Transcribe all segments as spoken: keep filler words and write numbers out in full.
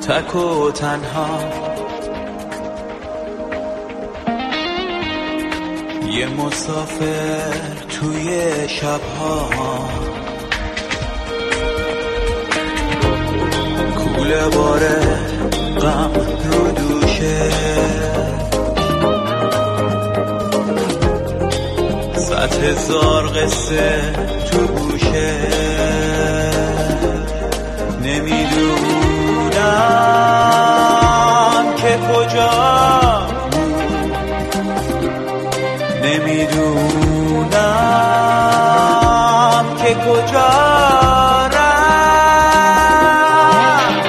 تک و تنها، یه مسافر توی شبها، کوله باره غم رو دوشه، صد هزار قصه تو گوشه، نمیدونم که کجا، نمیدونم که کجا رفت،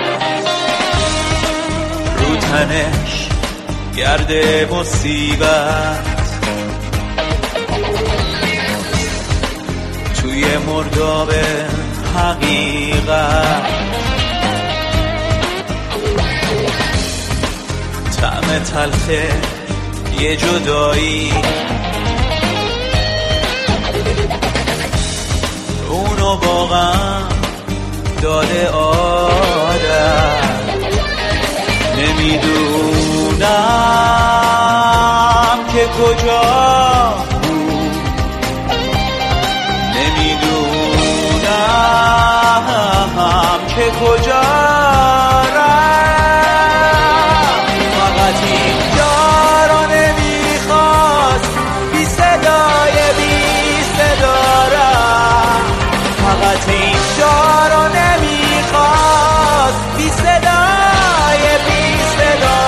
رو تنش گرد مصیبت، توی مرداب حقیقت، طعم تلخه یه جدایی، اونو واقعا داده آدم، نمیدونم که کجا بود، نمیدونم که کجا رفت، فقط اینجا رو نمیخواست بی صدای بی صدا رفت، فقط اینجا رو نمیخواست بی صدای بی صدا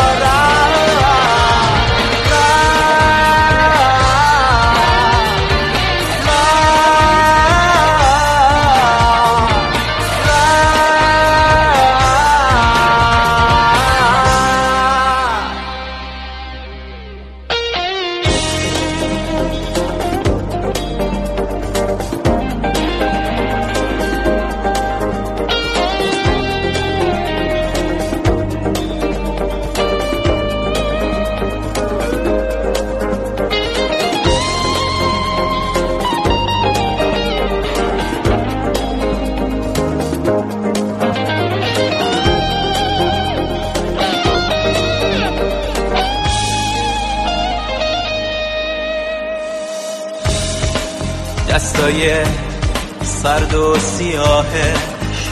دستای سرد و سیاهش،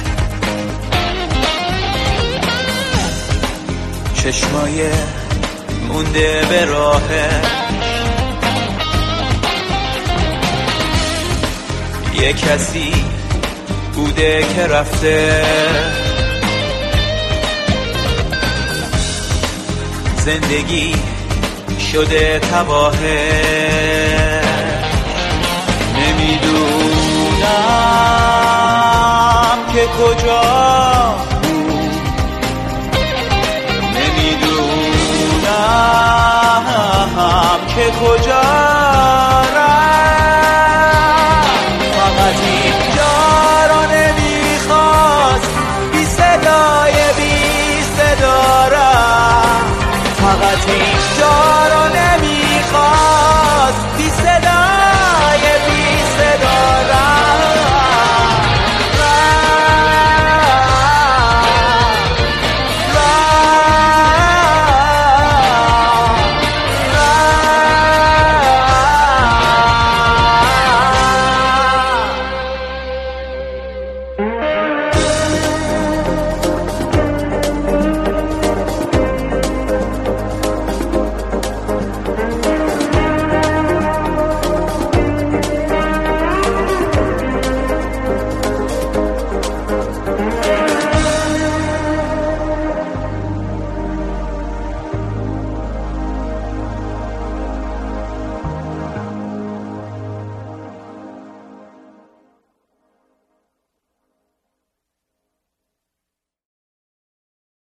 چشمای مونده به راهش، یه کسی بوده که رفته، زندگی شده تباهه، نمیدونم که کجا بود، نمیدونم که کجا